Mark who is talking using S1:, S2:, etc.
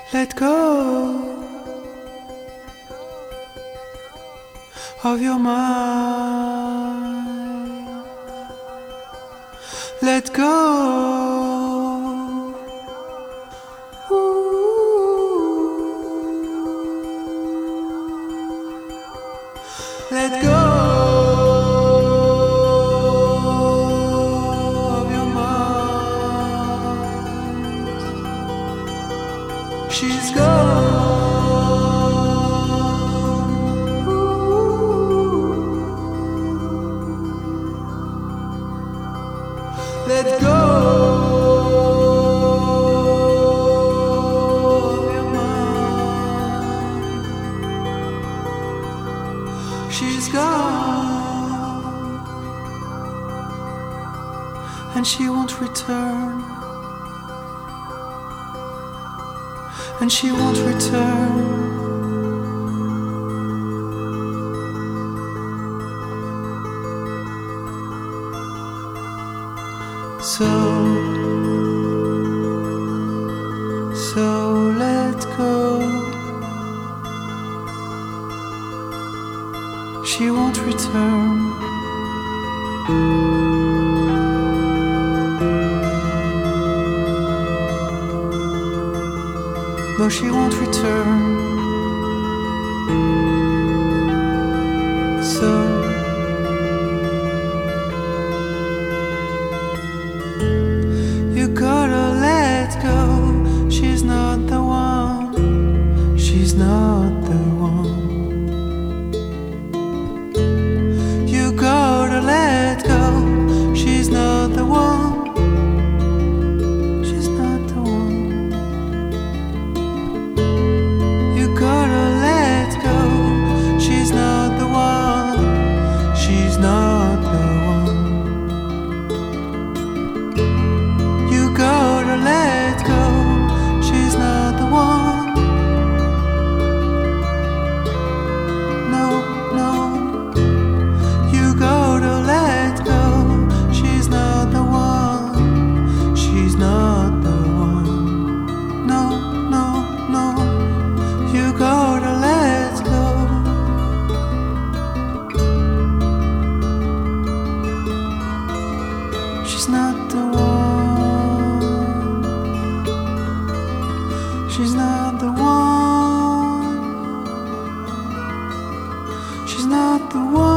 S1: Let go of your mind. Let go. Let go of your mind. She's gone. Let go of your mind. She's gone, and she won't return, and she won't return. So let go. She won't return. No, she won't return. So you gotta let go. She's not the one. She's not the one. You gotta let go. She's not the one. She's not the one. You gotta let go. She's not the one. She's not the one. You gotta let go. She's not the one. No, no. You gotta let go. She's not the one. She's not the one. No, no, no. You gotta let go. She's not the one. She's not the one. She's not the one.